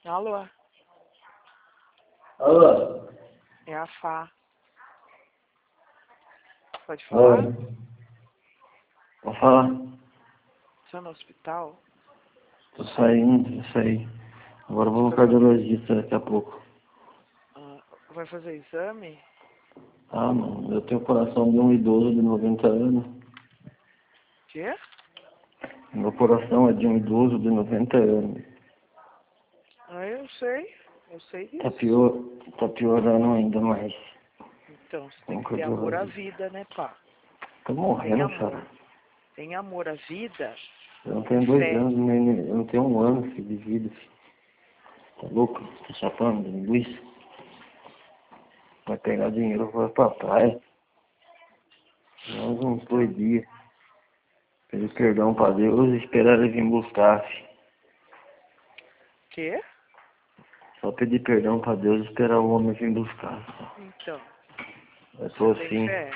Alô? Alô? É a Fá. Pode falar? Vou falar. Você é no hospital? Tô saindo, já saí. Agora eu vou no cardiologista daqui a pouco. Vai fazer exame? Ah, mano, eu tenho o coração de um idoso de 90 anos. Quê? Meu coração é de um idoso de 90 anos. Eu sei. Eu sei Tá, disso. tá piorando ainda mais. Então, você tem Um que ter amor à cardiologista. vida, né, pá? Tô Tem morrendo, amor. cara. Tem amor à vida? Eu não tenho 2 Fé. anos, nem, eu não tenho 1 ano, filho, de vida, filho. Tá louco? Tá chapando de linguiça? Vai pegar dinheiro, vai pra praia. Mais uns 2 dias. Pedir perdão pra Deus e esperar ele vir buscar, filho. Quê? Só pedir perdão pra Deus e esperar o homem vir buscar. Então, Eu tô você tem assim. fé?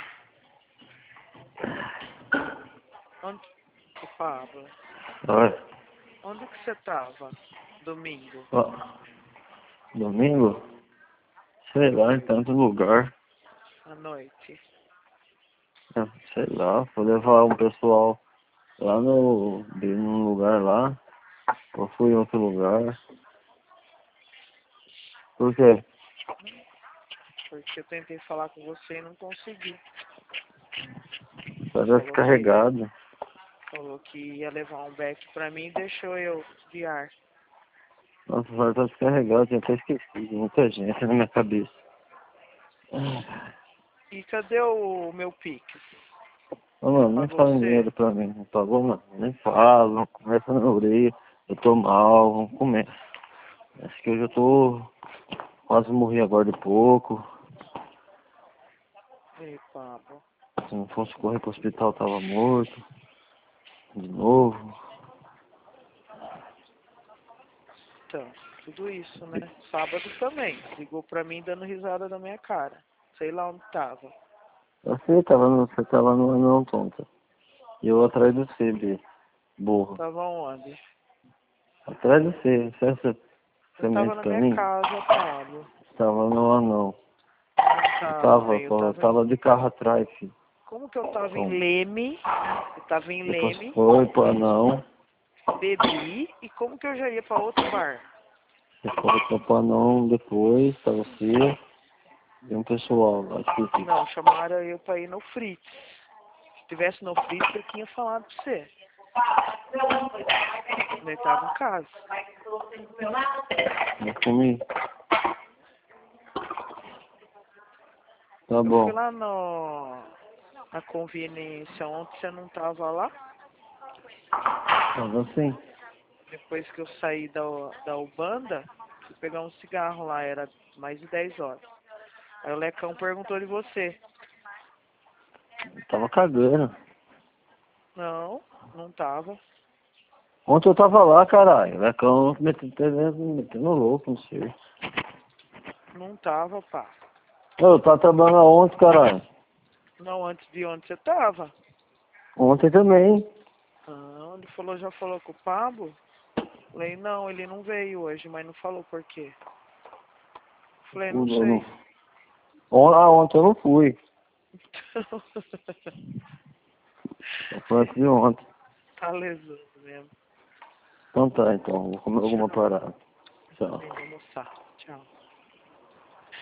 Onde... Ô, Pablo, Olha, onde que você tava? Domingo? ó, domingo? Sei lá, em tanto lugar. À noite? Sei lá, vou levar um pessoal lá num lugar lá. Eu fui em outro lugar. Por quê? Porque eu tentei falar com você e não consegui. Parece descarregado. Falou que ia levar um beck pra mim e deixou eu de ar. Nossa, vai estar descarregado, tinha até esquecido. Muita gente na minha cabeça. E cadê o meu Pix? Ô, mano, nem Pagou fala em você? dinheiro pra mim. Não pagou, mano? Nem fala, não começa na orelha. Eu tô mal, não começa. Acho que eu já tô... Quase morri agora de pouco. Ei, Pablo. Se não fosse correr pro hospital, tava morto. De novo. Então, tudo isso, né? Sábado também. Ligou pra mim dando risada da minha cara. Sei lá onde tava. Você tava no anão tonta. E eu atrás de você, burro. Tava onde? Atrás de você. Eu Você tava mente na pra minha mim? casa, Pablo. Tava no anão. Não tava, hein? Eu tava de carro atrás, filho. Como que eu tava em Então, Leme? Eu tava em depois Leme, foi pro anão. bebi. E como que eu já ia pra outro bar? Depois foi pro anão, depois, pra você. E um pessoal lá, esqueci. Não, chamaram eu pra ir no Fritz. Se tivesse no Fritz, eu tinha falado pra você. Ele tava em casa. Eu comi. Tá Eu fui bom. lá na conveniência ontem, você não tava lá? Tava assim. Depois que eu saí da Ubanda, fui pegar um cigarro lá, era mais de 10 horas. Aí o Lecão perguntou de você. Tava cagando. Não, não tava. Ontem eu tava lá, caralho. Lecão metendo louco, não sei. Não tava, pá. Eu tava trabalhando ontem, caralho. Não, antes de ontem você tava. Ontem também. Ah, ele falou, já falou com o Pablo? Falei, não, ele não veio hoje, mas não falou por quê. Falei, não Eu sei. não... Ontem eu não fui. Eu fui antes de ontem. Tá lesando mesmo. Então tá, então. Vou comer alguma Tchau. parada. Tchau. Também vou almoçar. Tchau.